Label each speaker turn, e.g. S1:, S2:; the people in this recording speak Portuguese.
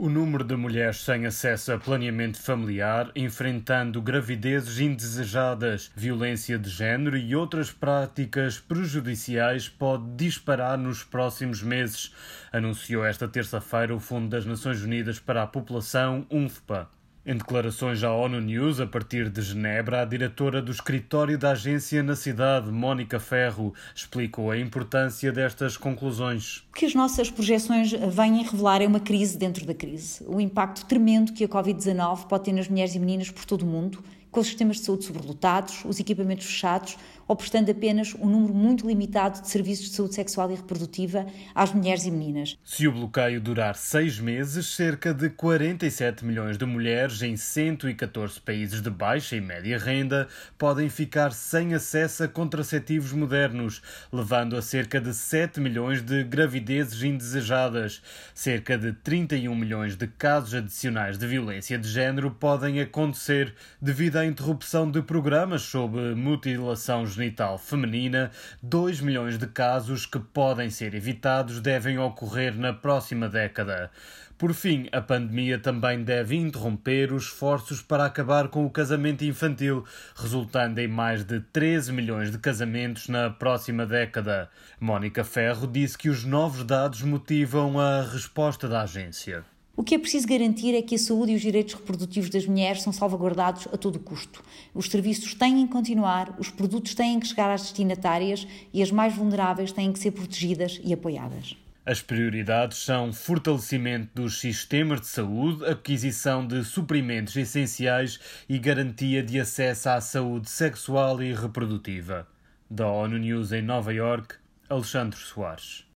S1: O número de mulheres sem acesso a planeamento familiar, enfrentando gravidezes indesejadas, violência de género e outras práticas prejudiciais pode disparar nos próximos meses, anunciou esta terça-feira o Fundo das Nações Unidas para a População, UNFPA. Em declarações à ONU News, a partir de Genebra, a diretora do escritório da agência na cidade, Mónica Ferro, explicou a importância destas conclusões.
S2: O que as nossas projeções vêm revelar é uma crise dentro da crise. O impacto tremendo que a Covid-19 pode ter nas mulheres e meninas por todo o mundo, com os sistemas de saúde sobrelotados, os equipamentos fechados ou prestando apenas um número muito limitado de serviços de saúde sexual e reprodutiva às mulheres e meninas.
S1: Se o bloqueio durar 6 meses, cerca de 47 milhões de mulheres em 114 países de baixa e média renda podem ficar sem acesso a contraceptivos modernos, levando a cerca de 7 milhões de gravidezes indesejadas. Cerca de 31 milhões de casos adicionais de violência de género podem acontecer devido à interrupção de programas sobre mutilação genital feminina. 2 milhões de casos que podem ser evitados devem ocorrer na próxima década. Por fim, a pandemia também deve interromper os esforços para acabar com o casamento infantil, resultando em mais de 13 milhões de casamentos na próxima década. Mónica Ferro disse que os novos dados motivam a resposta da agência.
S2: O que é preciso garantir é que a saúde e os direitos reprodutivos das mulheres são salvaguardados a todo custo. Os serviços têm que continuar, os produtos têm que chegar às destinatárias e as mais vulneráveis têm que ser protegidas e apoiadas.
S1: As prioridades são fortalecimento dos sistemas de saúde, aquisição de suprimentos essenciais e garantia de acesso à saúde sexual e reprodutiva. Da ONU News em Nova Iorque, Alexandre Soares.